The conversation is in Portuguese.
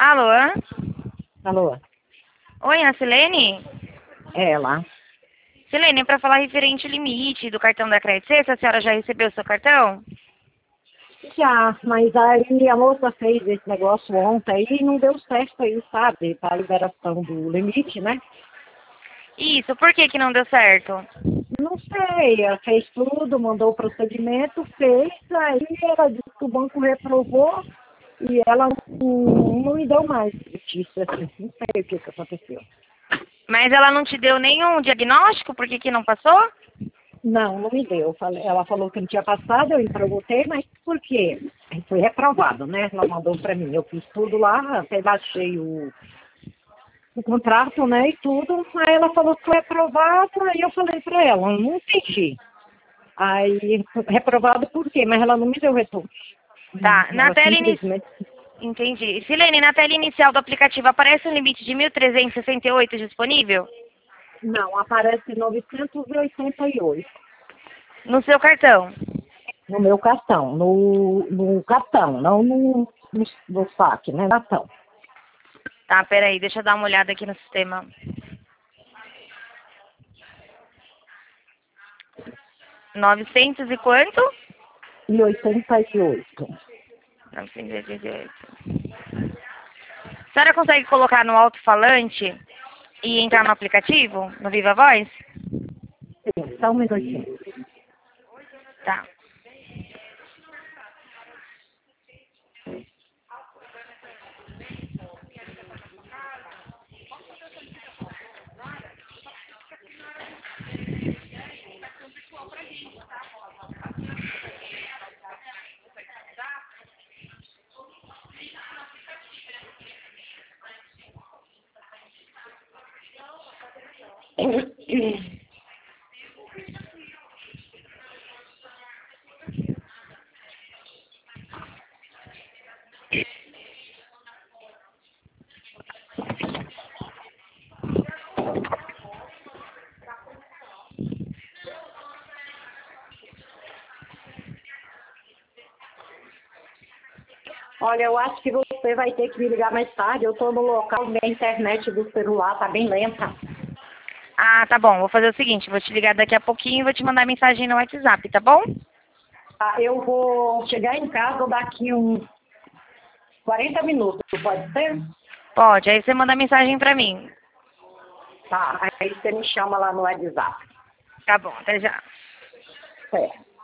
Alô? Alô? Oi, é a Silene? É ela? Silene, é para falar referente ao limite do cartão da Credit Suisse, a senhora já recebeu o seu cartão? Já, mas aí a moça fez esse negócio ontem e não deu certo aí, sabe? Para a liberação do limite, né? Isso, por que que não deu certo? Não sei, ela fez tudo, mandou o procedimento, fez, aí ela disse que o banco reprovou e ela não me deu mais notícia, assim, não sei o que aconteceu. Mas ela não te deu nenhum diagnóstico? Por que que não passou? Não me deu. Ela falou que não tinha passado, eu perguntei, mas por quê? Aí foi reprovado, né? Ela mandou para mim. Eu fiz tudo lá, até baixei o contrato, né, e tudo. Aí ela falou que foi reprovado, aí eu falei para ela, não entendi. Aí, reprovado por quê? Mas ela não me deu retorno. Tá, na Ela tela inicial... simplesmente... Entendi. Silene, na tela inicial do aplicativo aparece um limite de 1.368 disponível? Não, aparece 988 No seu cartão? no meu cartão, no cartão, não no saque, né, no cartão. Tá, peraí, deixa eu dar uma olhada aqui no sistema. 900 e quanto? E 88. 988. A senhora consegue colocar no alto-falante e entrar no aplicativo, no Viva Voz? Sim, só um minutinho. Tá. Olha, eu acho que você vai ter que me ligar mais tarde. Eu estou no local, minha internet do celular está bem lenta. Ah, tá bom. Vou fazer o seguinte, vou te ligar daqui a pouquinho e vou te mandar mensagem no WhatsApp, tá bom? Ah, eu vou chegar em casa daqui uns 40 minutos, pode ser? Pode, aí você manda mensagem pra mim. Tá, aí você me chama lá no WhatsApp. Tá bom, até já. Certo.